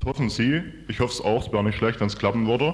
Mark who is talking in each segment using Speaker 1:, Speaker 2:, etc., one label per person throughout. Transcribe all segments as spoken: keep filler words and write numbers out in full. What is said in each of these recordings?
Speaker 1: hoffen Sie, ich hoffe es auch, es wäre nicht schlecht, wenn es klappen würde.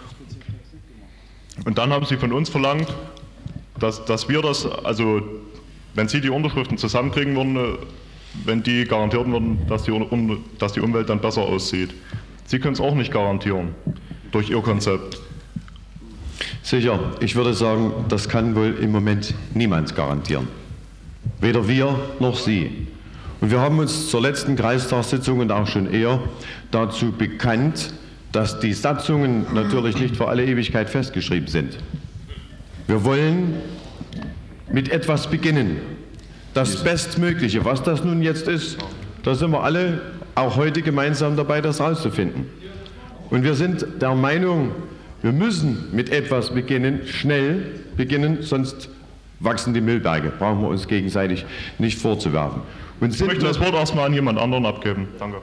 Speaker 1: Und dann haben Sie von uns verlangt, dass, dass wir das, also wenn Sie die Unterschriften zusammenkriegen würden, wenn die garantieren würden, dass die, dass die Umwelt dann besser aussieht. Sie können es auch nicht garantieren durch Ihr Konzept.
Speaker 2: Sicher, ich würde sagen, das kann wohl im Moment niemand garantieren. Weder wir noch Sie. Und wir haben uns zur letzten Kreistagssitzung und auch schon eher dazu bekannt, dass die Satzungen natürlich nicht für alle Ewigkeit festgeschrieben sind. Wir wollen mit etwas beginnen. Das Bestmögliche, was das nun jetzt ist, da sind wir alle auch heute gemeinsam dabei, das herauszufinden. Und wir sind der Meinung, wir müssen mit etwas beginnen, schnell beginnen, sonst wachsen die Müllberge. Brauchen wir uns gegenseitig nicht vorzuwerfen. Und
Speaker 1: ich möchte das Wort erstmal an jemand anderen abgeben. Danke.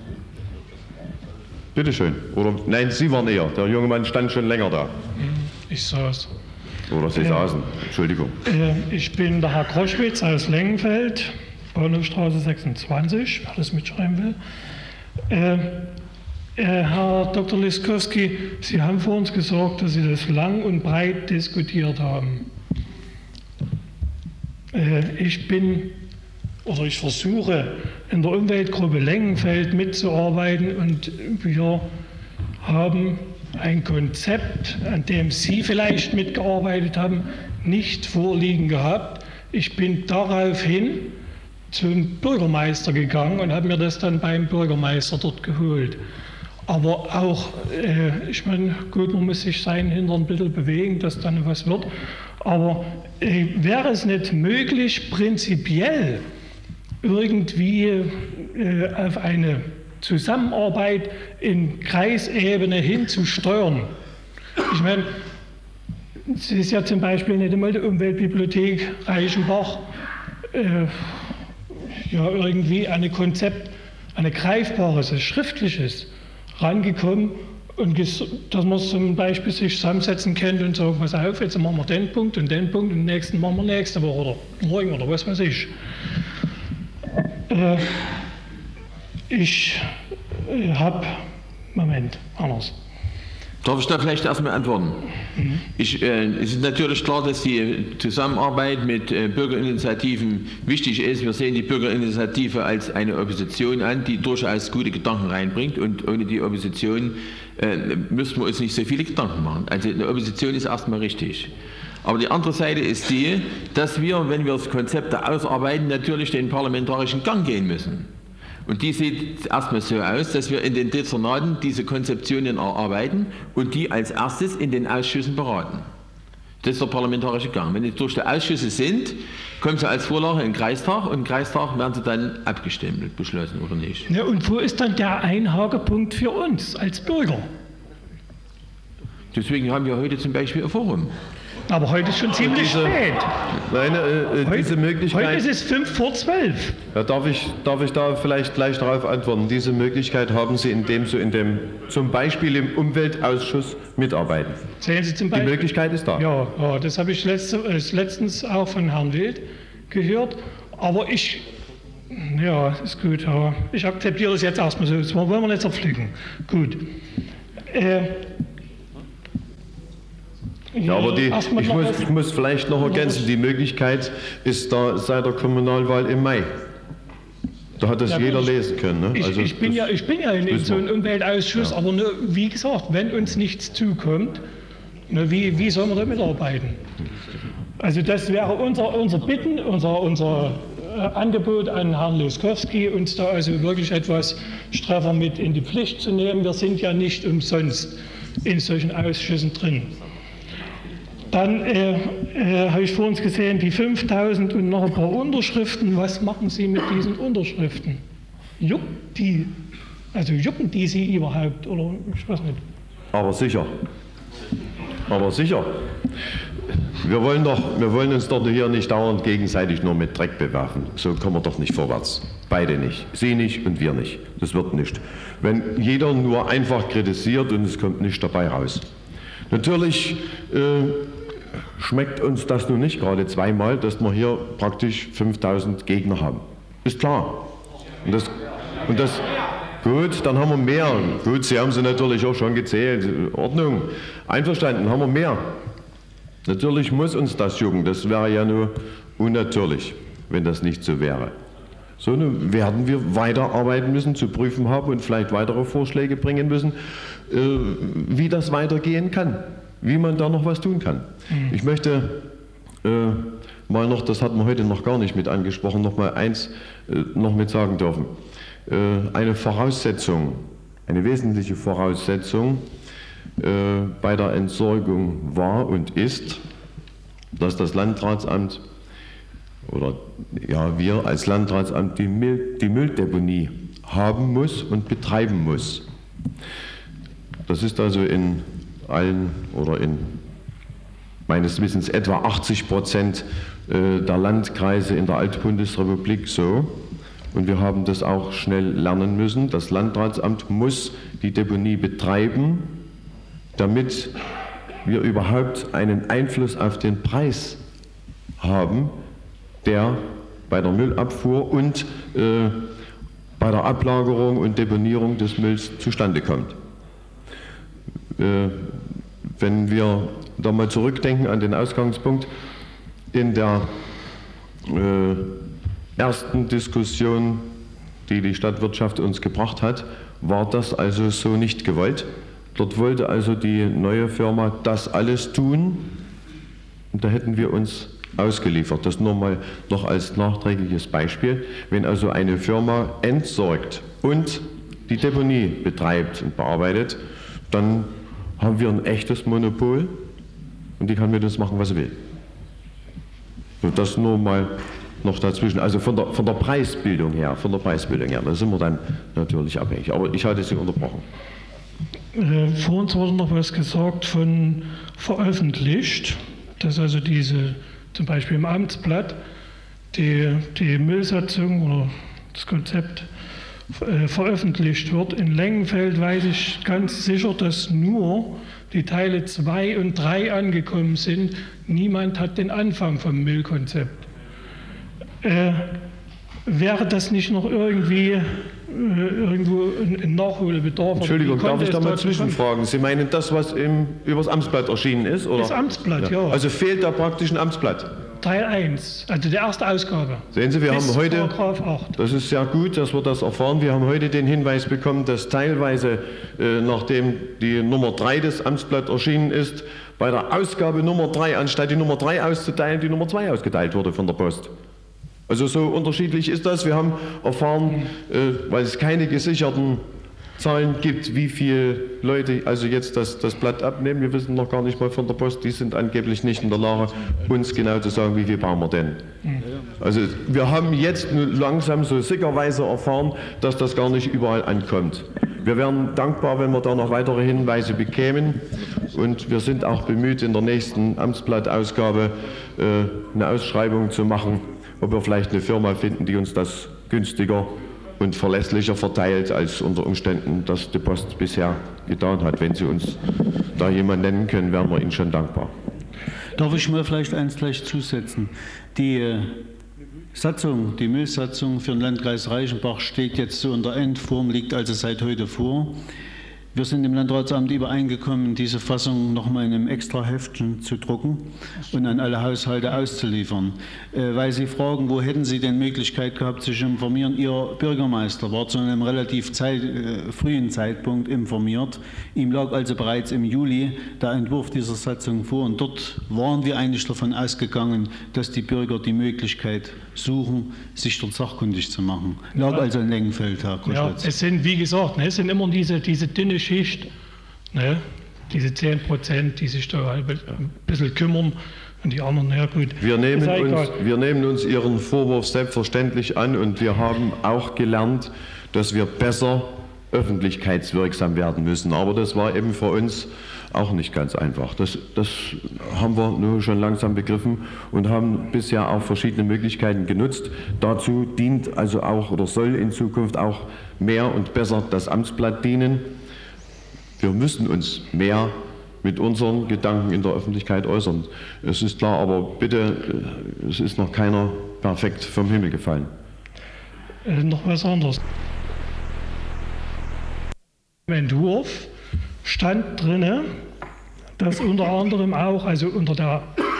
Speaker 2: Bitte schön. Oder nein, Sie waren eher. Der junge Mann stand schon länger da.
Speaker 3: Ich saß.
Speaker 2: Oder Sie äh, saßen. Entschuldigung.
Speaker 3: Äh, ich bin der Herr Kroschwitz aus Lengenfeld, Bahnhofstraße sechsundzwanzig, wer das mitschreiben will. Äh, äh, Herr Doktor Liskowski, Sie haben vor uns gesagt, dass Sie das lang und breit diskutiert haben. Äh, ich bin, oder ich versuche, in der Umweltgruppe Lengenfeld mitzuarbeiten und wir haben ein Konzept, an dem Sie vielleicht mitgearbeitet haben, nicht vorliegen gehabt. Ich bin daraufhin zum Bürgermeister gegangen und habe mir das dann beim Bürgermeister dort geholt. Aber auch, äh, ich meine, gut, man muss sich seinen Hintern ein bisschen bewegen, dass dann was wird. Aber äh, wäre es nicht möglich, prinzipiell irgendwie äh, auf eine Zusammenarbeit in Kreisebene hinzusteuern? Ich meine, es ist ja zum Beispiel nicht einmal die Umweltbibliothek Reichenbach äh, ja irgendwie eine Konzept, eine greifbares, ein schriftliches rangekommen und dass man zum Beispiel sich zusammensetzen könnte und sagen, pass auf, jetzt machen wir den Punkt und den Punkt und den nächsten machen wir nächste Woche oder morgen oder was weiß ich. Äh, ich äh, habe, Moment, anders.
Speaker 4: Darf ich da vielleicht erstmal antworten? Mhm. Ich, äh, es ist natürlich klar, dass die Zusammenarbeit mit äh, Bürgerinitiativen wichtig ist. Wir sehen die Bürgerinitiative als eine Opposition an, die durchaus gute Gedanken reinbringt. Und ohne die Opposition äh, müssten wir uns nicht so viele Gedanken machen. Also eine Opposition ist erstmal richtig. Aber die andere Seite ist die, dass wir, wenn wir das Konzept ausarbeiten, natürlich den parlamentarischen Gang gehen müssen. Und die sieht erstmal so aus, dass wir in den Dezernaten diese Konzeptionen erarbeiten und die als erstes in den Ausschüssen beraten. Das ist der parlamentarische Gang. Wenn die durch die Ausschüsse sind, kommen sie als Vorlage in den Kreistag und im Kreistag werden sie dann abgestimmt, beschlossen oder nicht.
Speaker 3: Ja, und wo ist dann der Einhakepunkt für uns als Bürger?
Speaker 4: Deswegen haben wir heute zum Beispiel ein Forum.
Speaker 3: Aber heute ist schon ziemlich
Speaker 2: diese,
Speaker 3: spät.
Speaker 2: Nein, äh,
Speaker 3: heute,
Speaker 2: diese Möglichkeit.
Speaker 3: Heute ist es fünf vor zwölf.
Speaker 2: Ja, darf ich, darf ich da vielleicht gleich darauf antworten? Diese Möglichkeit haben Sie, indem Sie in dem, zum Beispiel im Umweltausschuss mitarbeiten. Sehen Sie zum Beispiel? Die Möglichkeit ist da.
Speaker 3: Ja, ja, das habe ich letzte, letztens auch von Herrn Wild gehört. Aber ich, ja, ist gut. Ja, ich akzeptiere das jetzt erstmal so. Das wollen wir nicht zerpflücken. Gut. Äh,
Speaker 2: Ja, aber die, ich, muss, ich muss vielleicht noch ergänzen, die Möglichkeit ist da seit der Kommunalwahl im Mai. Da hat das ja, jeder ich, lesen können. Ne?
Speaker 3: Ich,
Speaker 2: also
Speaker 3: ich, bin ja, ich bin ja in, in so einem Umweltausschuss, ja. aber ne, wie gesagt, wenn uns nichts zukommt, ne, wie, wie sollen wir da mitarbeiten? Also das wäre unser, unser Bitten, unser, unser äh, Angebot an Herrn Liskowski, uns da also wirklich etwas straffer mit in die Pflicht zu nehmen. Wir sind ja nicht umsonst in solchen Ausschüssen drin. Dann äh, äh, habe ich vor uns gesehen, die fünftausend und noch ein paar Unterschriften. Was machen Sie mit diesen Unterschriften? Juckt die, also jucken die Sie überhaupt? Oder ich weiß nicht.
Speaker 2: Aber sicher. Aber sicher. Wir wollen, doch, wir wollen uns doch hier nicht dauernd gegenseitig nur mit Dreck bewerfen. So kommen wir doch nicht vorwärts. Beide nicht. Sie nicht und wir nicht. Das wird nicht. Wenn jeder nur einfach kritisiert und es kommt nicht dabei raus. Natürlich äh, schmeckt uns das nun nicht gerade zweimal, dass wir hier praktisch fünftausend Gegner haben. Ist klar. Und das, und das, Gut, dann haben wir mehr. Gut, Sie haben sie natürlich auch schon gezählt. Ordnung. Einverstanden, haben wir mehr. Natürlich muss uns das jucken. Das wäre ja nur unnatürlich, wenn das nicht so wäre. So, nun werden wir weiterarbeiten müssen, zu prüfen haben und vielleicht weitere Vorschläge bringen müssen, äh, wie das weitergehen kann, wie man da noch was tun kann. Mhm. Ich möchte äh, mal noch, das hatten wir heute noch gar nicht mit angesprochen, noch mal eins äh, noch mit sagen dürfen. Äh, eine Voraussetzung, eine wesentliche Voraussetzung äh, bei der Entsorgung war und ist, dass das Landratsamt oder ja, wir als Landratsamt die, Müll, die Mülldeponie haben muss und betreiben muss. Das ist also in allen oder in meines Wissens etwa achtzig Prozent der Landkreise in der Altbundesrepublik so. Und wir haben das auch schnell lernen müssen. Das Landratsamt muss die Deponie betreiben, damit wir überhaupt einen Einfluss auf den Preis haben, der bei der Müllabfuhr und äh, bei der Ablagerung und Deponierung des Mülls zustande kommt. Äh, wenn wir da mal zurückdenken an den Ausgangspunkt, in der äh, ersten Diskussion, die die Stadtwirtschaft uns gebracht hat, war das also so nicht gewollt. Dort wollte also die neue Firma das alles tun und da hätten wir uns ausgeliefert. Das nur mal noch als nachträgliches Beispiel. Wenn also eine Firma entsorgt und die Deponie betreibt und bearbeitet, dann haben wir ein echtes Monopol und die kann mit uns machen, was sie will. Und das nur mal noch dazwischen. Also von der, von der Preisbildung her, von der Preisbildung her, da sind wir dann natürlich abhängig. Aber ich hatte Sie unterbrochen.
Speaker 3: Äh, vor uns wurde noch was gesagt von veröffentlicht, dass also diese zum Beispiel im Amtsblatt die, die Müllsatzung oder das Konzept äh, veröffentlicht wird. In Lengenfeld weiß ich ganz sicher, dass nur die Teile zwei und drei angekommen sind. Niemand hat den Anfang vom Müllkonzept. Äh, wäre das nicht noch irgendwie äh, irgendwo ein, ein Nachholbedarf?
Speaker 2: Entschuldigung, darf ich da mal zwischenfragen? Sie meinen das, was im, übers Amtsblatt erschienen ist? Oder?
Speaker 3: Das Amtsblatt, ja.
Speaker 2: ja. Also fehlt da praktisch ein Amtsblatt?
Speaker 3: Teil eins, also die erste Ausgabe.
Speaker 2: Sehen Sie, wir
Speaker 3: Bis
Speaker 2: haben heute,
Speaker 3: Paragraph acht.
Speaker 2: Das ist sehr gut, dass wir das erfahren, wir haben heute den Hinweis bekommen, dass teilweise, äh, nachdem die Nummer drei des Amtsblatt erschienen ist, bei der Ausgabe Nummer drei, anstatt die Nummer drei auszuteilen, die Nummer zwei ausgeteilt wurde von der Post. Also so unterschiedlich ist das. Wir haben erfahren, äh, weil es keine gesicherten Zahlen gibt, wie viele Leute also jetzt das, das Blatt abnehmen. Wir wissen noch gar nicht mal von der Post, die sind angeblich nicht in der Lage, uns genau zu sagen, wie viel brauchen wir denn. Also wir haben jetzt langsam so sickerweise erfahren, dass das gar nicht überall ankommt. Wir wären dankbar, wenn wir da noch weitere Hinweise bekämen und wir sind auch bemüht, in der nächsten Amtsblattausgabe äh, eine Ausschreibung zu machen, ob wir vielleicht eine Firma finden, die uns das günstiger und verlässlicher verteilt, als unter Umständen das die Post bisher getan hat. Wenn Sie uns da jemanden nennen können, wären wir Ihnen schon dankbar.
Speaker 5: Darf ich mir vielleicht eins gleich zusetzen? Die äh, Satzung, die Müllsatzung für den Landkreis Reichenbach steht jetzt so in der Endform, liegt also seit heute vor. Wir sind im Landratsamt übereingekommen, diese Fassung nochmal in einem extra Heftchen zu drucken und an alle Haushalte auszuliefern. Äh, weil Sie fragen, wo hätten Sie denn Möglichkeit gehabt, sich zu informieren? Ihr Bürgermeister war zu einem relativ Zeit, äh, frühen Zeitpunkt informiert. Ihm lag also bereits im Juli der Entwurf dieser Satzung vor. Und dort waren wir eigentlich davon ausgegangen, dass die Bürger die Möglichkeit suchen, sich dort sachkundig zu machen. Lag ja. also in Lengenfeld, Herr Koschwitz.
Speaker 3: Ja, es sind, wie gesagt, ne, es sind immer diese, diese dünne Schicht, ne, diese zehn Prozent, die sich da halt ein bisschen kümmern und die anderen, ja gut.
Speaker 2: Wir nehmen, uns, wir nehmen uns Ihren Vorwurf selbstverständlich an und wir haben auch gelernt, dass wir besser öffentlichkeitswirksam werden müssen. Aber das war eben für uns auch nicht ganz einfach. Das, das haben wir nur schon langsam begriffen und haben bisher auch verschiedene Möglichkeiten genutzt. Dazu dient also auch oder soll in Zukunft auch mehr und besser das Amtsblatt dienen. Wir müssen uns mehr mit unseren Gedanken in der Öffentlichkeit äußern. Es ist klar, aber bitte, es ist noch keiner perfekt vom Himmel gefallen.
Speaker 3: Äh, noch was anderes. Im Entwurf stand drin, dass unter anderem auch, also unter der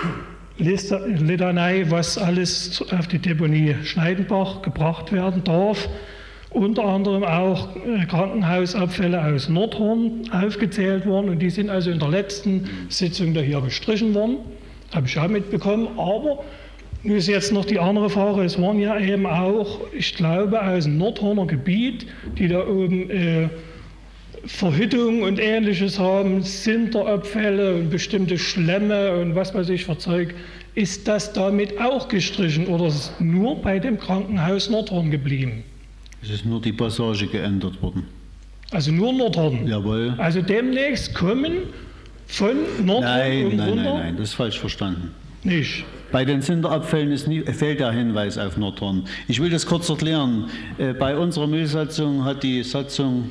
Speaker 3: Liste, Litanei, was alles auf die Deponie Schneidenbach gebracht werden darf, unter anderem auch Krankenhausabfälle aus Nordhorn aufgezählt worden, und die sind also in der letzten Sitzung da hier gestrichen worden, habe ich auch mitbekommen. Aber nun ist jetzt noch die andere Frage, es waren ja eben auch, ich glaube, aus dem Nordhorner Gebiet, die da oben äh, Verhüttung und Ähnliches haben, Sinterabfälle und bestimmte Schlemme und was weiß ich für Zeug. Ist das damit auch gestrichen oder ist es nur bei dem Krankenhaus Nordhorn geblieben?
Speaker 5: Es ist nur die Passage geändert worden.
Speaker 3: Also nur Nordhorn?
Speaker 5: Jawohl.
Speaker 3: Also demnächst kommen von Nordhorn
Speaker 5: nein,
Speaker 3: und
Speaker 5: nein,
Speaker 3: runter?
Speaker 5: Nein, nein, das ist falsch verstanden.
Speaker 3: Nicht?
Speaker 5: Bei den Sinterabfällen ist nie, fehlt der Hinweis auf Nordhorn. Ich will das kurz erklären. Äh, bei unserer Müllsatzung hat die Satzung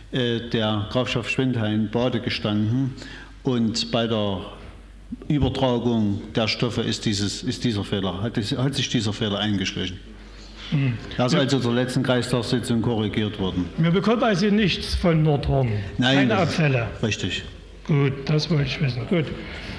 Speaker 5: der Grafschaft Schwindhain Bade gestanden, und bei der Übertragung der Stoffe ist, dieses, ist dieser Fehler, hat, hat sich dieser Fehler eingeschlichen. Hm. Er ist ja. also zur letzten Kreistagssitzung korrigiert worden.
Speaker 3: Wir bekommen also nichts von Nordhorn,
Speaker 5: Nein,
Speaker 3: keine Abfälle.
Speaker 5: Richtig.
Speaker 3: Gut, das wollte ich wissen. Gut.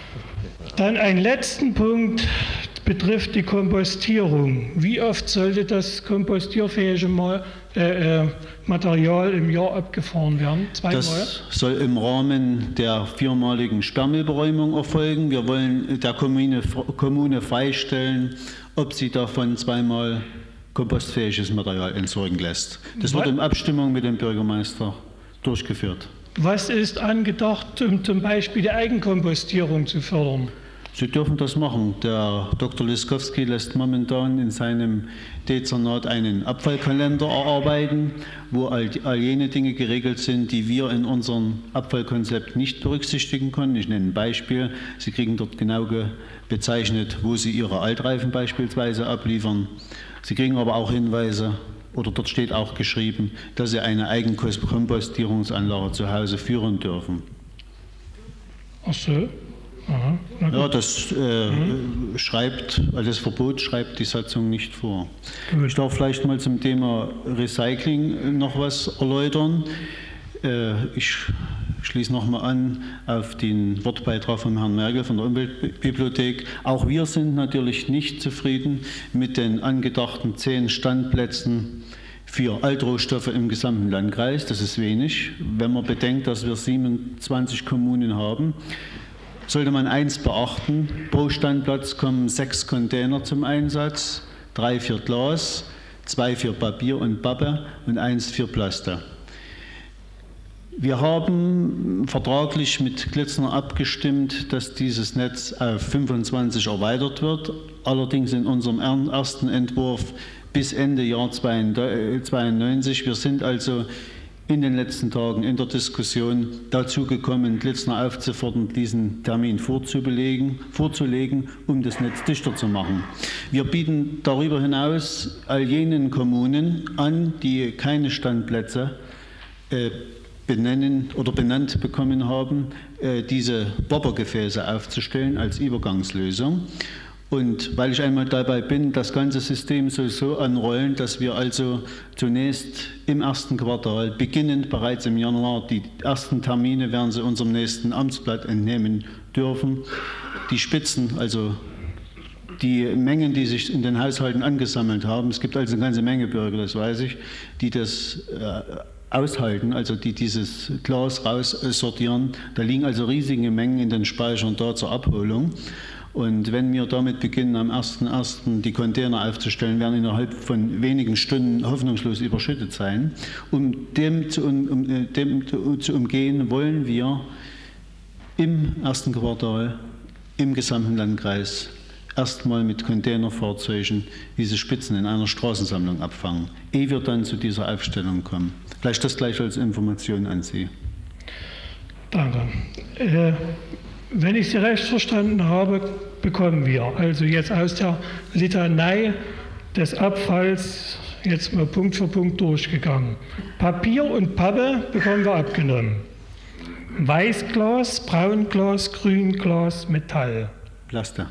Speaker 3: Dann ein letzten Punkt betrifft die Kompostierung. Wie oft sollte das kompostierfähige Mal, äh, Material im Jahr abgefahren werden? Zweimal?
Speaker 5: Das soll im Rahmen der viermaligen Sperrmüllberäumung erfolgen. Wir wollen der Kommune, Kommune freistellen, ob sie davon zweimal kompostfähiges Material entsorgen lässt. Das wird in Abstimmung mit dem Bürgermeister durchgeführt. Was ist angedacht, um zum Beispiel die Eigenkompostierung zu fördern? Sie dürfen das machen. Der Doktor Liskowski lässt momentan in seinem Dezernat einen Abfallkalender erarbeiten, wo all, all jene Dinge geregelt sind, die wir in unserem Abfallkonzept nicht berücksichtigen können. Ich nenne ein Beispiel. Sie kriegen dort genau bezeichnet, wo Sie Ihre Altreifen beispielsweise abliefern. Sie kriegen aber auch Hinweise, oder dort steht auch geschrieben, dass Sie eine Eigenkompostierungsanlage zu Hause führen dürfen.
Speaker 3: Ach so. Aha,
Speaker 5: ja, das äh, mhm. schreibt, also das Verbot schreibt die Satzung nicht vor. Gut. Ich darf vielleicht mal zum Thema Recycling noch was erläutern. Äh, ich schließe nochmal an auf den Wortbeitrag von Herrn Merkel von der Umweltbibliothek. Auch wir sind natürlich nicht zufrieden mit den angedachten zehn Standplätzen für Altrohstoffe im gesamten Landkreis. Das ist wenig, wenn man bedenkt, dass wir siebenundzwanzig Kommunen haben. Sollte man eins beachten, pro Standplatz kommen sechs Container zum Einsatz, drei für Glas, zwei für Papier und Pappe und eins für Plaste. Wir haben vertraglich mit Glitzner abgestimmt, dass dieses Netz auf fünfundzwanzig erweitert wird, allerdings in unserem ersten Entwurf bis Ende Jahr zweiundneunzig. Wir sind also in den letzten Tagen in der Diskussion dazu gekommen, Glitzner aufzufordern, diesen Termin vorzulegen, vorzulegen, um das Netz dichter zu machen. Wir bieten darüber hinaus all jenen Kommunen an, die keine Standplätze äh, benennen oder benannt bekommen haben, äh, diese Bobbergefäße aufzustellen als Übergangslösung. Und weil ich einmal dabei bin, das ganze System soll so anrollen, dass wir also zunächst im ersten Quartal, beginnend bereits im Januar, die ersten Termine werden Sie unserem nächsten Amtsblatt entnehmen dürfen. Die Spitzen, also die Mengen, die sich in den Haushalten angesammelt haben, es gibt also eine ganze Menge Bürger, das weiß ich, die das äh, aushalten, also die dieses Glas raussortieren. Da liegen also riesige Mengen in den Speichern da zur Abholung. Und wenn wir damit beginnen, am ersten ersten die Container aufzustellen, werden innerhalb von wenigen Stunden hoffnungslos überschüttet sein. Um dem zu, um, um, dem zu umgehen, wollen wir im ersten Quartal im gesamten Landkreis erstmal mit Containerfahrzeugen diese Spitzen in einer Straßensammlung abfangen, ehe wir dann zu dieser Aufstellung kommen. Vielleicht das gleich als Information an Sie.
Speaker 3: Danke. Äh Wenn ich Sie recht verstanden habe, bekommen wir also jetzt aus der Litanei des Abfalls jetzt mal Punkt für Punkt durchgegangen. Papier und Pappe bekommen wir abgenommen. Weißglas, Braunglas, Grünglas, Metall.
Speaker 5: Plaste.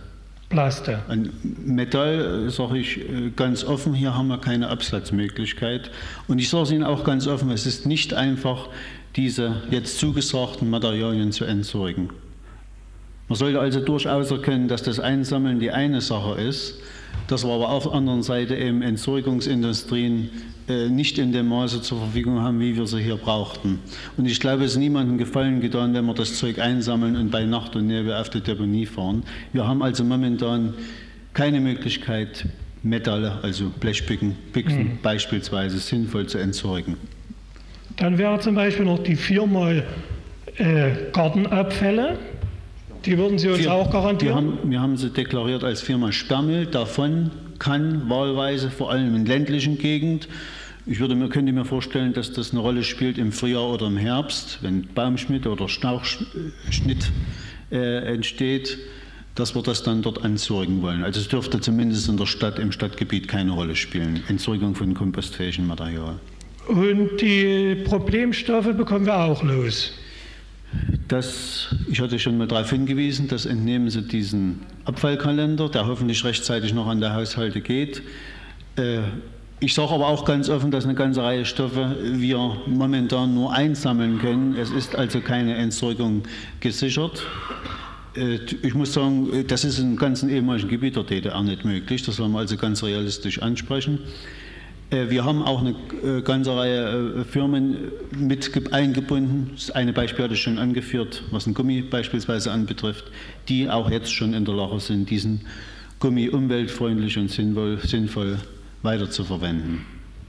Speaker 3: Plaste.
Speaker 5: An Metall sage ich ganz offen, hier haben wir keine Absatzmöglichkeit. Und ich sage es Ihnen auch ganz offen, es ist nicht einfach, diese jetzt zugesagten Materialien zu entsorgen. Man sollte also durchaus erkennen, dass das Einsammeln die eine Sache ist, dass wir aber auf der anderen Seite eben Entsorgungsindustrien äh, nicht in dem Maße zur Verfügung haben, wie wir sie hier brauchten. Und ich glaube, es ist niemandem Gefallen getan, wenn wir das Zeug einsammeln und bei Nacht und Nebel auf die Deponie fahren. Wir haben also momentan keine Möglichkeit, Metalle, also Blechbüchsen mhm. beispielsweise, sinnvoll zu entsorgen.
Speaker 3: Dann wäre zum Beispiel noch die Firma äh, Gartenabfälle. Die würden Sie uns wir, auch garantieren?
Speaker 5: Wir haben, wir haben sie deklariert als Firma Sperrmüll. Davon kann wahlweise, vor allem in ländlichen Gegenden, ich würde mir, könnte mir vorstellen, dass das eine Rolle spielt im Frühjahr oder im Herbst, wenn Baumschnitt oder Strauchschnitt äh, entsteht, dass wir das dann dort entsorgen wollen. Also es dürfte zumindest in der Stadt, im Stadtgebiet keine Rolle spielen. Entsorgung von kompostfähigem Material.
Speaker 3: Und die Problemstoffe bekommen wir auch los?
Speaker 5: Das, ich hatte schon mal darauf hingewiesen, das entnehmen Sie diesen Abfallkalender, der hoffentlich rechtzeitig noch an die Haushalte geht. Ich sage aber auch ganz offen, dass eine ganze Reihe Stoffe wir momentan nur einsammeln können. Es ist also keine Entsorgung gesichert. Ich muss sagen, das ist im ganzen ehemaligen Gebiet der D D R nicht möglich. Das wollen wir also ganz realistisch ansprechen. Wir haben auch eine ganze Reihe Firmen mit eingebunden. Das eine Beispiel hatte ich schon angeführt, was ein Gummi beispielsweise anbetrifft, die auch jetzt schon in der Lage sind, diesen Gummi umweltfreundlich und sinnvoll, sinnvoll weiter zu verwenden.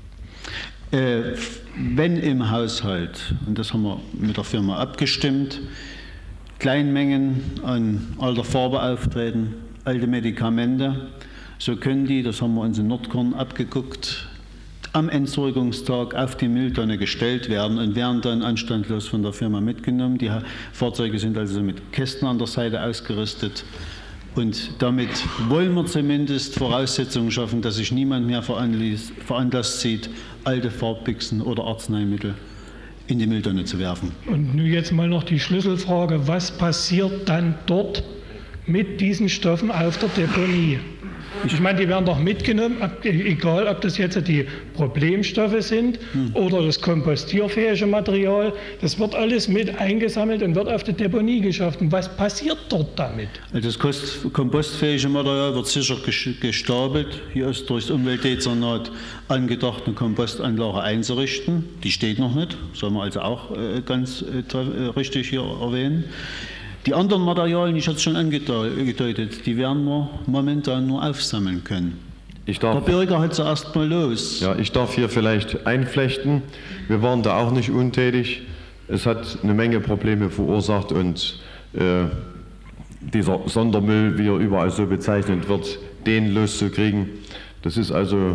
Speaker 5: Wenn im Haushalt, und das haben wir mit der Firma abgestimmt, Kleinmengen an alter Farbe auftreten, alte Medikamente, so können die, das haben wir uns in Nordkorn abgeguckt, am Entsorgungstag auf die Mülltonne gestellt werden und werden dann anstandlos von der Firma mitgenommen. Die Fahrzeuge sind also mit Kästen an der Seite ausgerüstet. Und damit wollen wir zumindest Voraussetzungen schaffen, dass sich niemand mehr veranlasst sieht, alte Farbbüchsen oder Arzneimittel in die Mülltonne zu werfen.
Speaker 3: Und nun jetzt mal noch die Schlüsselfrage, was passiert dann dort mit diesen Stoffen auf der Deponie? Ich meine, die werden doch mitgenommen, egal ob das jetzt die Problemstoffe sind hm. oder das kompostierfähige Material. Das wird alles mit eingesammelt und wird auf die Deponie geschafft. Und was passiert dort damit?
Speaker 5: Also das kompostfähige Material wird sicher gestapelt. Hier ist durch das Umweltdezernat angedacht, eine Kompostanlage einzurichten. Die steht noch nicht, soll man also auch ganz richtig hier erwähnen. Die anderen Materialien, ich hatte es schon angedeutet, die werden wir momentan nur aufsammeln können.
Speaker 2: Ich darf,
Speaker 5: der Bürger hat zuerst mal los.
Speaker 2: Ja, ich darf hier vielleicht einflechten. Wir waren da auch nicht untätig. Es hat eine Menge Probleme verursacht und äh, dieser Sondermüll, wie er überall so bezeichnet wird, den loszukriegen, das ist also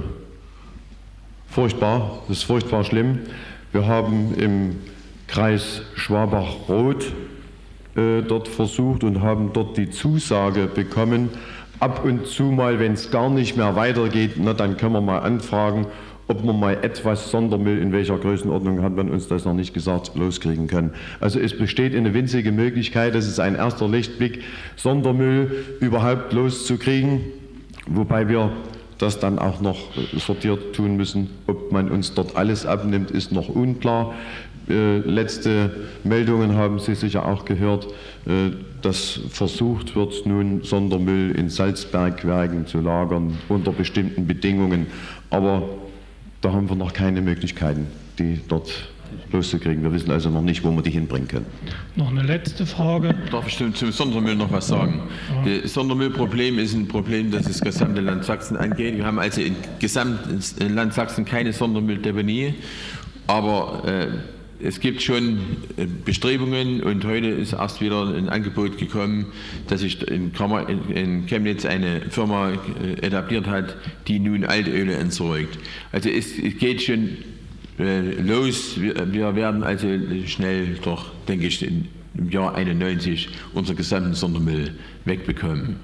Speaker 2: furchtbar, das ist furchtbar schlimm. Wir haben im Kreis Schwabach-Roth dort versucht und haben dort die Zusage bekommen, ab und zu mal, wenn es gar nicht mehr weitergeht, na, dann können wir mal anfragen, ob man mal etwas Sondermüll, in welcher Größenordnung hat man uns das noch nicht gesagt, loskriegen können. Also es besteht eine winzige Möglichkeit, das ist ein erster Lichtblick, Sondermüll überhaupt loszukriegen, wobei wir das dann auch noch sortiert tun müssen. Ob man uns dort alles abnimmt, ist noch unklar. Äh, letzte Meldungen haben Sie sicher auch gehört, äh, dass versucht wird, nun Sondermüll in Salzbergwerken zu lagern unter bestimmten Bedingungen. Aber da haben wir noch keine Möglichkeiten, die dort loszukriegen. Wir wissen also noch nicht, wo wir die hinbringen können.
Speaker 3: Noch eine letzte Frage.
Speaker 4: Darf ich zum Sondermüll noch was sagen? Ja. Das Sondermüllproblem ist ein Problem, das das gesamte Land Sachsen angeht. Wir haben also im gesamten Land Sachsen keine Sondermülldeponie, aber äh, es gibt schon Bestrebungen und heute ist erst wieder ein Angebot gekommen, dass sich in, in Chemnitz eine Firma etabliert hat, die nun Altöle entsorgt. Also es, es geht schon äh, los. Wir, wir werden also schnell, doch denke ich, in, im Jahr einundneunzig unser gesamten Sondermüll wegbekommen.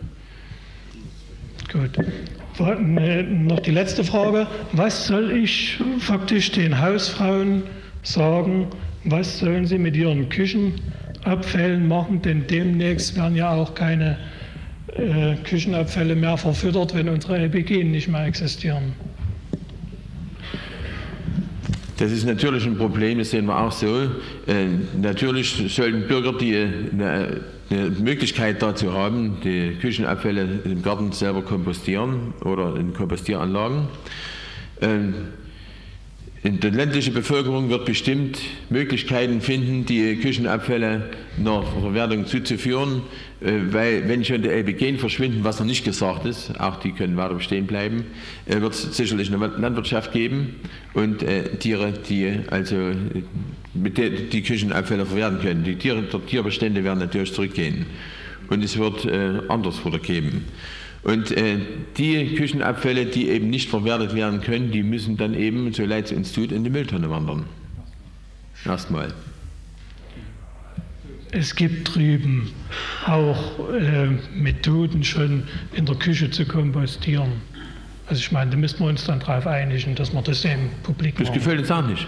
Speaker 3: Gut. Noch die letzte Frage. Was soll ich faktisch den Hausfrauen sagen, was sollen sie mit ihren Küchenabfällen machen, denn demnächst werden ja auch keine äh, Küchenabfälle mehr verfüttert, wenn unsere L P G nicht mehr existieren.
Speaker 4: Das ist natürlich ein Problem, das sehen wir auch so. Äh, natürlich sollten Bürger, die eine, eine Möglichkeit dazu haben, die Küchenabfälle im Garten selber kompostieren oder in Kompostieranlagen. Äh, in der ländlichen Bevölkerung wird bestimmt Möglichkeiten finden, die Küchenabfälle nach Verwertung zuzuführen, äh, weil wenn schon die L P G verschwinden, was noch nicht gesagt ist, auch die können weiter bestehen bleiben, äh, wird es sicherlich eine Landwirtschaft geben und äh, Tiere, die also äh, mit der, die Küchenabfälle verwerten können. Die Tiere, die Tierbestände werden natürlich zurückgehen und es wird äh, Andersfutter geben. Und äh, die Küchenabfälle, die eben nicht verwertet werden können, die müssen dann eben, so leid es uns tut, in die Mülltonne wandern. Erstmal.
Speaker 3: Es gibt drüben auch äh, Methoden schon in der Küche zu kompostieren. Also ich meine, da müssen wir uns dann darauf einigen, dass wir das dem publik machen.
Speaker 4: Das gefällt uns auch nicht.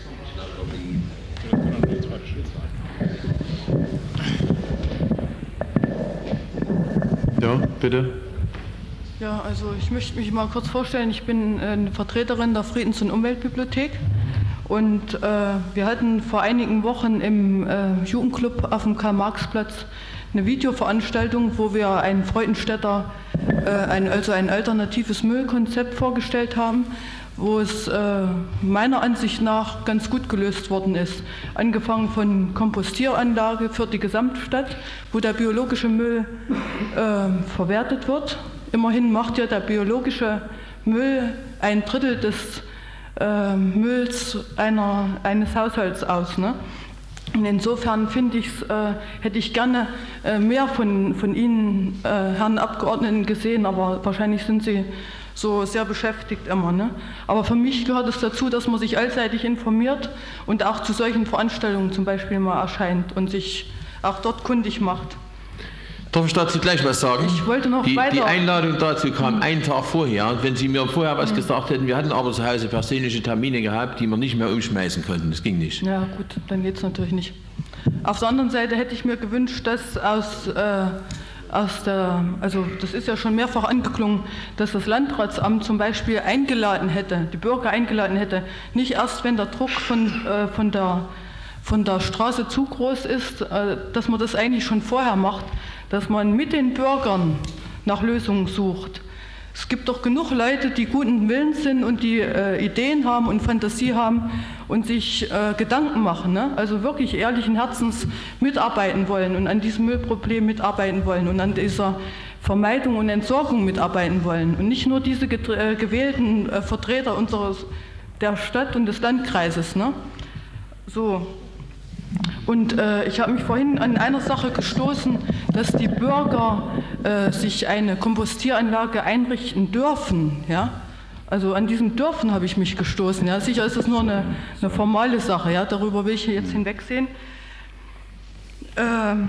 Speaker 2: Ja, bitte.
Speaker 6: Ja, also ich möchte mich mal kurz vorstellen. Ich bin eine Vertreterin der Friedens- und Umweltbibliothek und äh, wir hatten vor einigen Wochen im äh, Jugendclub auf dem Karl-Marx-Platz eine Videoveranstaltung, wo wir ein Freudenstädter, äh, ein, also ein alternatives Müllkonzept vorgestellt haben, wo es äh, meiner Ansicht nach ganz gut gelöst worden ist. Angefangen von Kompostieranlage für die Gesamtstadt, wo der biologische Müll äh, verwertet wird. Immerhin macht ja der biologische Müll ein Drittel des äh, Mülls einer, eines Haushalts aus. Ne? Und insofern finde ich, äh, hätte ich gerne äh, mehr von, von Ihnen, äh, Herren Abgeordneten, gesehen, aber wahrscheinlich sind Sie so sehr beschäftigt immer. Ne? Aber für mich gehört es dazu, dass man sich allseitig informiert und auch zu solchen Veranstaltungen zum Beispiel mal erscheint und sich auch dort kundig macht.
Speaker 4: Darf ich dazu gleich was sagen?
Speaker 6: Ich wollte noch
Speaker 4: die,
Speaker 6: weiter.
Speaker 4: Die Einladung dazu kam einen Tag vorher. Und wenn Sie mir vorher was gesagt hätten, wir hatten aber zu Hause persönliche Termine gehabt, die wir nicht mehr umschmeißen konnten. Das ging nicht.
Speaker 6: Ja gut, dann geht es natürlich nicht. Auf der anderen Seite hätte ich mir gewünscht, dass aus, äh, aus der, also das ist ja schon mehrfach angeklungen, dass das Landratsamt zum Beispiel eingeladen hätte, die Bürger eingeladen hätte, nicht erst, wenn der Druck von, äh, von der von der Straße zu groß ist, äh, dass man das eigentlich schon vorher macht, dass man mit den Bürgern nach Lösungen sucht. Es gibt doch genug Leute, die guten Willens sind und die äh, Ideen haben und Fantasie haben und sich äh, Gedanken machen, ne? Also wirklich ehrlichen Herzens mitarbeiten wollen und an diesem Müllproblem mitarbeiten wollen und an dieser Vermeidung und Entsorgung mitarbeiten wollen und nicht nur diese äh, gewählten äh, Vertreter unseres, der Stadt und des Landkreises. Ne? So. Und äh, ich habe mich vorhin an einer Sache gestoßen, dass die Bürger äh, sich eine Kompostieranlage einrichten dürfen. Ja? Also an diesem Dürfen habe ich mich gestoßen. Ja? Sicher ist das nur eine, eine formale Sache, ja? Darüber will ich jetzt hinwegsehen. Ähm,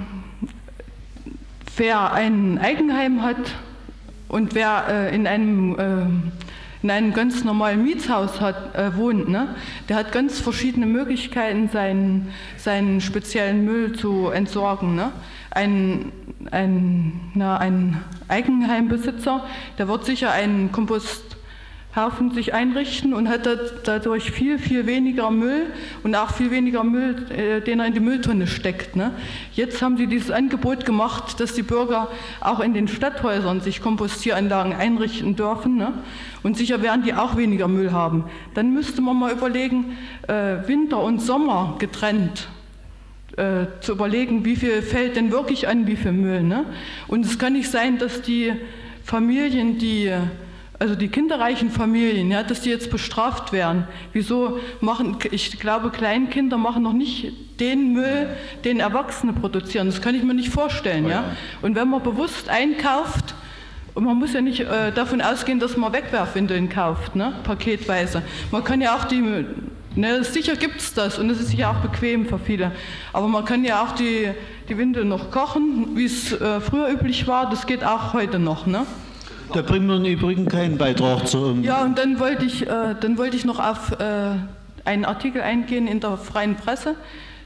Speaker 6: wer ein Eigenheim hat und wer äh, in einem... Äh, in einem ganz normalen Mietshaus hat, äh, wohnt, ne? Der hat ganz verschiedene Möglichkeiten, seinen, seinen speziellen Müll zu entsorgen. Ne? Ein, ein, na, ein Eigenheimbesitzer, der wird sicher einen Komposthaufen sich einrichten und hat dadurch viel, viel weniger Müll und auch viel weniger Müll, äh, den er in die Mülltonne steckt. Ne? Jetzt haben sie dieses Angebot gemacht, dass die Bürger auch in den Stadthäusern sich Kompostieranlagen einrichten dürfen. Ne? Und sicher werden die auch weniger Müll haben. Dann müsste man mal überlegen, äh, Winter und Sommer getrennt äh, zu überlegen, wie viel fällt denn wirklich an, wie viel Müll. Ne? Und es kann nicht sein, dass die Familien, die, also die kinderreichen Familien, ja, dass die jetzt bestraft werden. Wieso machen, ich glaube, Kleinkinder machen noch nicht den Müll, den Erwachsene produzieren. Das kann ich mir nicht vorstellen. Ja? Und wenn man bewusst einkauft, und man muss ja nicht äh, davon ausgehen, dass man Wegwerfwindeln kauft, ne? Paketweise. Man kann ja auch die, ne, sicher gibt es das und es ist sicher auch bequem für viele, aber man kann ja auch die, die Windeln noch kochen, wie es äh, früher üblich war, das geht auch heute noch. Ne?
Speaker 5: Da bringen wir im Übrigen keinen Beitrag zu. Um
Speaker 6: ja, und dann wollte ich, äh, dann wollte ich noch auf äh, einen Artikel eingehen in der Freien Presse,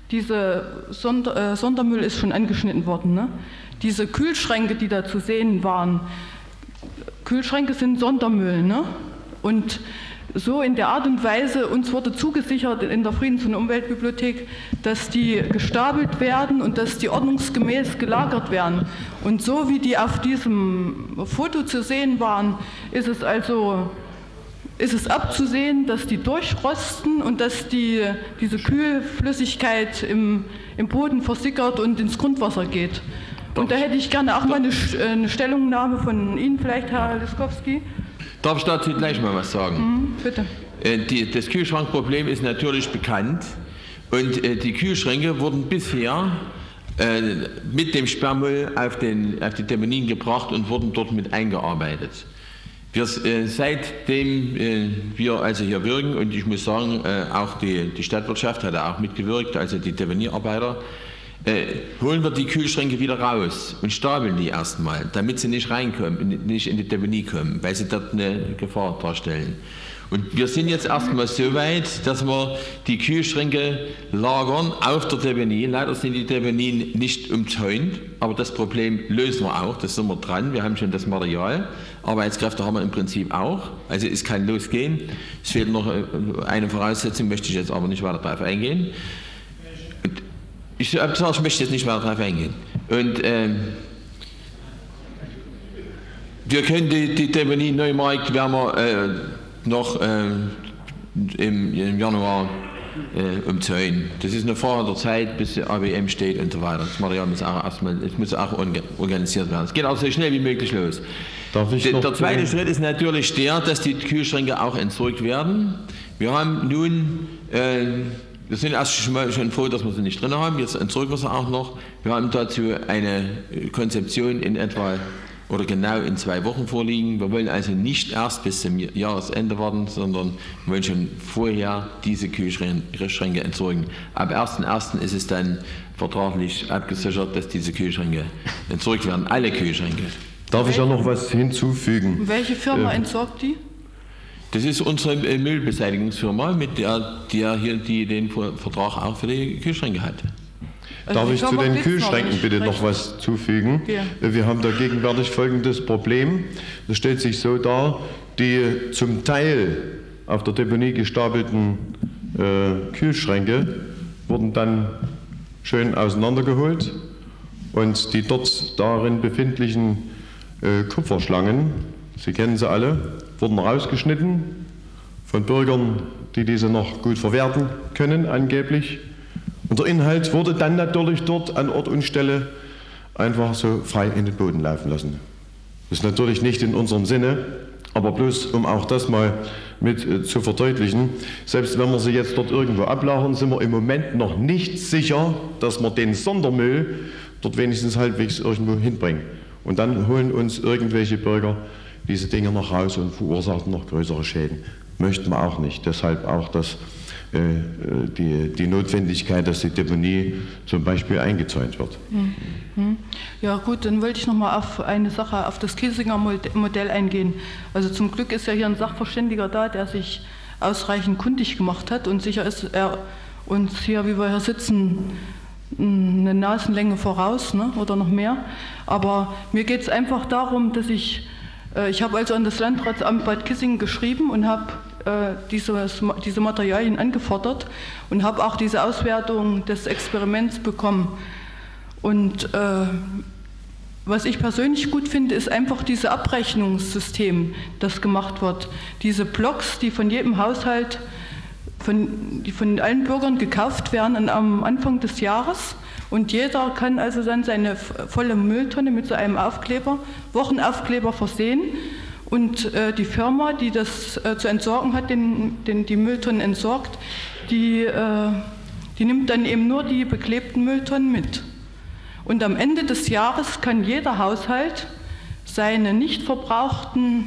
Speaker 6: diese Sonder, äh, Sondermüll ist schon angeschnitten worden, ne? Diese Kühlschränke, die da zu sehen waren, Kühlschränke sind Sondermüll, ne? Und so in der Art und Weise, uns wurde zugesichert in der Friedens- und Umweltbibliothek, dass die gestapelt werden und dass die ordnungsgemäß gelagert werden. Und so wie die auf diesem Foto zu sehen waren, ist es also ist es abzusehen, dass die durchrosten und dass die, diese Kühlflüssigkeit im, im Boden versickert und ins Grundwasser geht. Und da hätte ich gerne auch mal eine, eine Stellungnahme von Ihnen, vielleicht Herr Liskowski.
Speaker 4: Darf ich dazu gleich mal was sagen?
Speaker 6: Mhm, bitte.
Speaker 4: Äh, die, das Kühlschrankproblem ist natürlich bekannt und äh, die Kühlschränke wurden bisher äh, mit dem Sperrmüll auf, den, auf die Deponien gebracht und wurden dort mit eingearbeitet. Wir, äh, seitdem äh, wir also hier wirken, und ich muss sagen, äh, auch die, die Stadtwirtschaft hat auch mitgewirkt, also die Deponiearbeiter, Äh, holen wir die Kühlschränke wieder raus und stapeln die erstmal, damit sie nicht reinkommen, nicht in die Deponie kommen, weil sie dort eine Gefahr darstellen. Und wir sind jetzt erstmal so weit, dass wir die Kühlschränke lagern auf der Deponie. Leider sind die Deponien nicht umzäunt, aber das Problem lösen wir auch, das sind wir dran. Wir haben schon das Material, Arbeitskräfte haben wir im Prinzip auch, also es kann losgehen. Es fehlt noch eine Voraussetzung, möchte ich jetzt aber nicht weiter darauf eingehen. Ich, ich möchte jetzt nicht mehr darauf eingehen. Und ähm, wir können die, die Deponie Neumarkt werden wir äh, noch äh, im, im Januar äh, umzäunen. Das ist eine Frage der Zeit, bis der A B M steht und so weiter. Das Material muss auch erstmal, es muss auch organisiert werden. Es geht auch so schnell wie möglich los.
Speaker 2: Darf ich
Speaker 4: der,
Speaker 2: noch
Speaker 4: der zweite Schritt ist natürlich der, dass die Kühlschränke auch entsorgt werden. Wir haben nun äh, Wir sind erst schon, mal schon froh, dass wir sie nicht drin haben. Jetzt entsorgen wir sie auch noch. Wir haben dazu eine Konzeption in etwa oder genau in zwei Wochen vorliegen. Wir wollen also nicht erst bis zum Jahresende warten, sondern wir wollen schon vorher diese Kühlschränke entsorgen. Ab ersten ersten ist es dann vertraglich abgesichert, dass diese Kühlschränke entsorgt werden. Alle Kühlschränke.
Speaker 2: Darf ich ja noch was hinzufügen?
Speaker 6: Welche Firma
Speaker 2: äh,
Speaker 6: entsorgt die?
Speaker 4: Das ist unsere Müllbeseitigungsfirma, mit der, der hier die den Vertrag auch für die Kühlschränke hat.
Speaker 6: Also
Speaker 2: Darf ich zu den
Speaker 6: gibt's
Speaker 2: Kühlschränken
Speaker 6: noch
Speaker 2: bitte
Speaker 6: recht.
Speaker 2: noch was zufügen?
Speaker 6: Ja.
Speaker 2: Wir haben da gegenwärtig folgendes Problem. Das stellt sich so dar, die zum Teil auf der Deponie gestapelten äh, Kühlschränke wurden dann schön auseinandergeholt und die dort darin befindlichen äh, Kupferschlangen, Sie kennen sie alle, wurden rausgeschnitten von Bürgern, die diese noch gut verwerten können, angeblich. Und der Inhalt wurde dann natürlich dort an Ort und Stelle einfach so frei in den Boden laufen lassen. Das ist natürlich nicht in unserem Sinne, aber bloß um auch das mal mit äh, zu verdeutlichen. Selbst wenn wir sie jetzt dort irgendwo ablagern, sind wir im Moment noch nicht sicher, dass wir den Sondermüll dort wenigstens halbwegs irgendwo hinbringen. Und dann holen uns irgendwelche Bürger diese Dinge noch raus und verursachen noch größere Schäden. Möchten wir auch nicht. Deshalb auch das, äh, die, die Notwendigkeit, dass die Deponie zum Beispiel eingezäunt wird.
Speaker 6: Mhm. Ja gut, dann wollte ich noch mal auf eine Sache, auf das Kiesinger Modell eingehen. Also zum Glück ist ja hier ein Sachverständiger da, der sich ausreichend kundig gemacht hat und sicher ist er uns hier, wie wir hier sitzen, eine Nasenlänge voraus, ne, oder noch mehr. Aber mir geht es einfach darum, dass ich Ich habe also an das Landratsamt Bad Kissingen geschrieben und habe äh, diese, diese Materialien angefordert und habe auch diese Auswertung des Experiments bekommen. Und äh, was ich persönlich gut finde, ist einfach dieses Abrechnungssystem, das gemacht wird. Diese Blocks, die von jedem Haushalt, von, die von allen Bürgern gekauft werden am Anfang des Jahres. Und jeder kann also dann seine volle Mülltonne mit so einem Aufkleber, Wochenaufkleber versehen. Und äh, die Firma, die das äh, zu entsorgen hat, den, den, die Mülltonnen entsorgt, die, äh, die nimmt dann eben nur die beklebten Mülltonnen mit. Und am Ende des Jahres kann jeder Haushalt seine nicht verbrauchten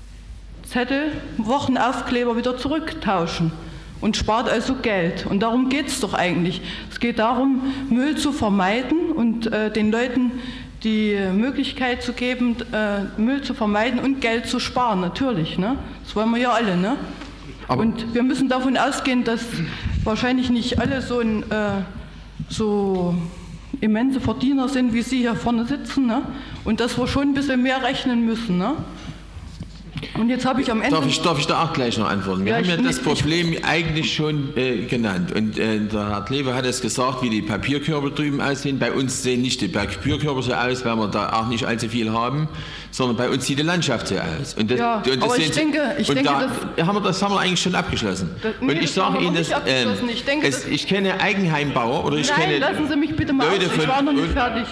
Speaker 6: Zettel, Wochenaufkleber wieder zurücktauschen. Und spart also Geld. Und darum geht es doch eigentlich. Es geht darum, Müll zu vermeiden und äh, den Leuten die Möglichkeit zu geben, äh, Müll zu vermeiden und Geld zu sparen, natürlich. Ne? Das wollen wir ja alle. Ne? Und wir müssen davon ausgehen, dass wahrscheinlich nicht alle so ein, äh, so immense Verdiener sind, wie Sie hier vorne sitzen, ne? Und dass wir schon ein bisschen mehr rechnen müssen. Ne? Und jetzt habe ich am Ende...
Speaker 4: Darf ich, darf ich da auch gleich noch antworten? Wir
Speaker 6: Ja,
Speaker 4: haben ja
Speaker 6: ich-
Speaker 4: das
Speaker 6: ich-
Speaker 4: Problem eigentlich schon äh, genannt. Und äh, der Herr Kleve hat es gesagt, wie die Papierkörbe drüben aussehen. Bei uns sehen nicht die Papierkörbe so aus, weil wir da auch nicht allzu viel haben, sondern bei uns sieht die Landschaft so aus. Und das,
Speaker 6: Ja,
Speaker 4: und das
Speaker 6: aber ich
Speaker 4: sehen Sie-
Speaker 6: denke- ich
Speaker 4: und
Speaker 6: denke,
Speaker 4: da
Speaker 6: das-
Speaker 4: haben wir, das haben wir eigentlich schon abgeschlossen.
Speaker 6: Das- nee,
Speaker 4: und ich
Speaker 6: das haben
Speaker 4: sage
Speaker 6: wir
Speaker 4: Ihnen,
Speaker 6: noch
Speaker 4: dass,
Speaker 6: nicht abgeschlossen. Ich denke,
Speaker 4: es,
Speaker 6: das-
Speaker 4: ich kenne Eigenheimbauer oder ich
Speaker 6: Nein,
Speaker 4: kenne
Speaker 6: lassen Sie mich bitte mal
Speaker 4: Leute
Speaker 6: aus.
Speaker 4: von...
Speaker 6: Ich war noch nicht
Speaker 4: und-
Speaker 6: fertig.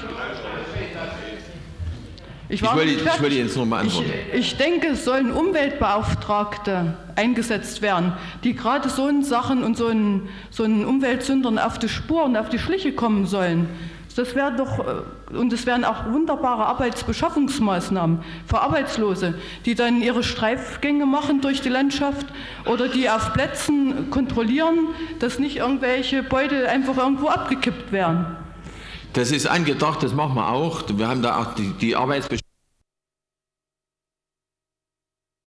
Speaker 4: Ich
Speaker 6: war noch
Speaker 4: wollte,
Speaker 6: nicht
Speaker 4: ich
Speaker 6: fertig.
Speaker 4: wollte jetzt noch mal antworten.
Speaker 6: Ich, ich denke, es sollen Umweltbeauftragte eingesetzt werden, die gerade so in Sachen und so einen so einen Umweltsündern auf die Spur und auf die Schliche kommen sollen. Das wäre doch, äh, und es wären auch wunderbare Arbeitsbeschaffungsmaßnahmen für Arbeitslose, die dann ihre Streifgänge machen durch die Landschaft oder die auf Plätzen kontrollieren, dass nicht irgendwelche Beutel einfach irgendwo abgekippt werden.
Speaker 4: Das ist angedacht, das machen wir auch. Wir haben da auch die, die Arbeitsbeschäftigung.